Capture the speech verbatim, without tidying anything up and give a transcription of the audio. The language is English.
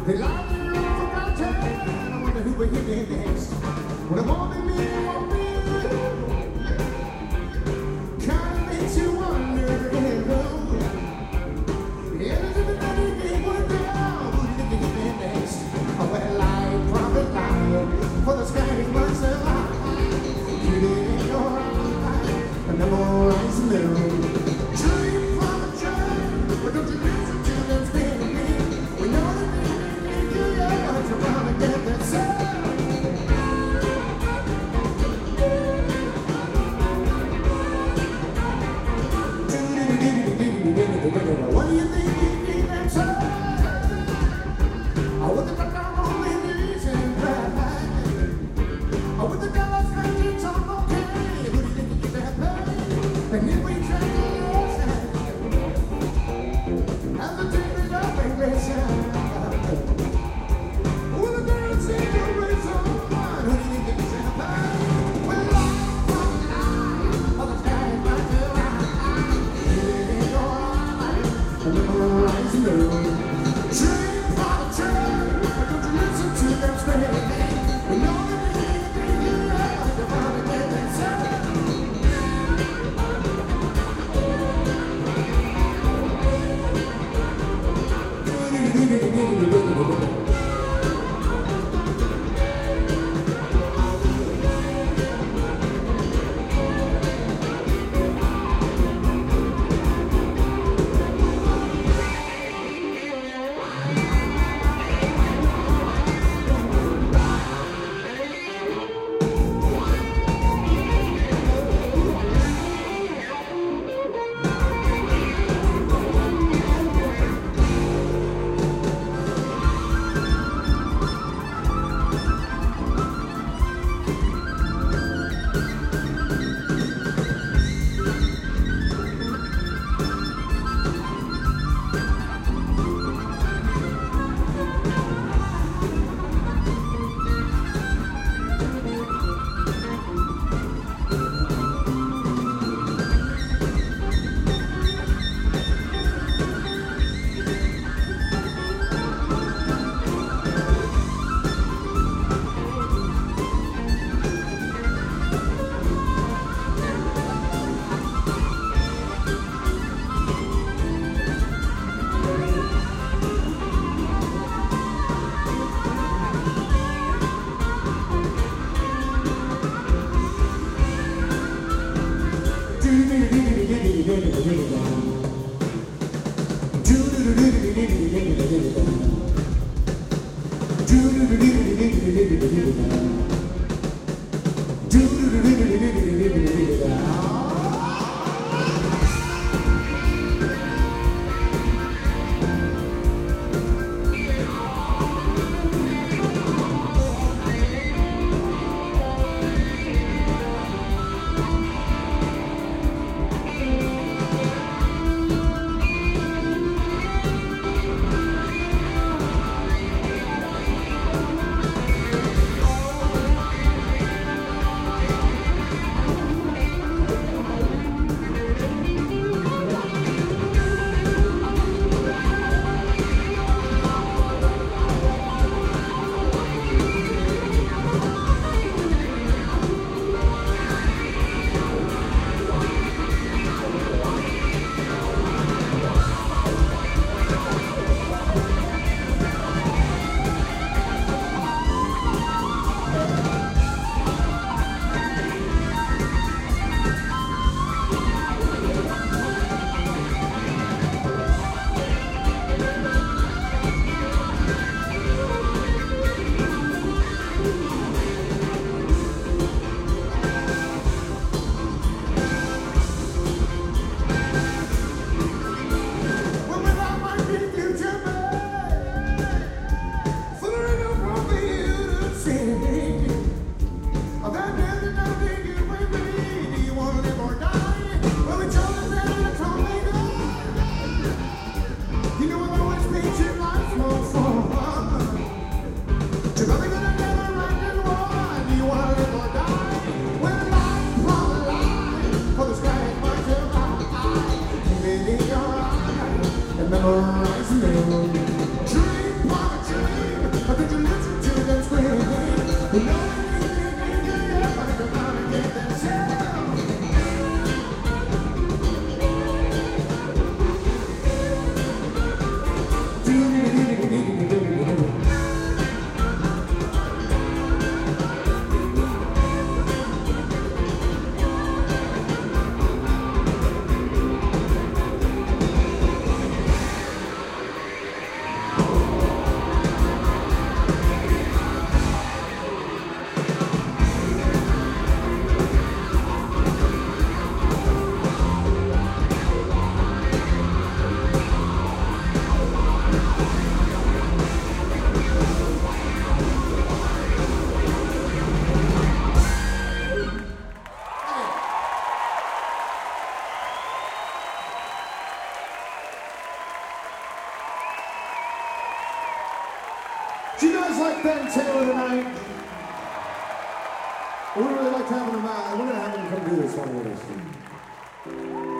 They lie there all about town, and I wonder who will hit me next. When it won't be me, it won't be you. Kinda makes you wonder, hello. Yeah, there's everybody they work out. Who do you think will hit me next? Oh, well, lie, profit, lie, for the sky is much so high. You did your eye, and the more I smell. Dream from a dream, but don't you listen to them spinning me. We know that they make you young, you're gonna get that sound. What do you think you need that time? I want the background on the knees and cry. I want the dollars and kids on okay. Who do you think you get that pay? And if we try to listen, as the tape is up and listen. Will the dance in the reason? Who do you think you get that pay? Well, life from the eye, all the sky is right to eye. Living your life, and the moonlight's moon. Dream for the train, but don't you listen to them screaming. We know that they think you love, you're gonna get that sound. Memorize me. Dream, Do you guys like Ben Taylor tonight? We really like having him out. We're gonna have him come do this one with us.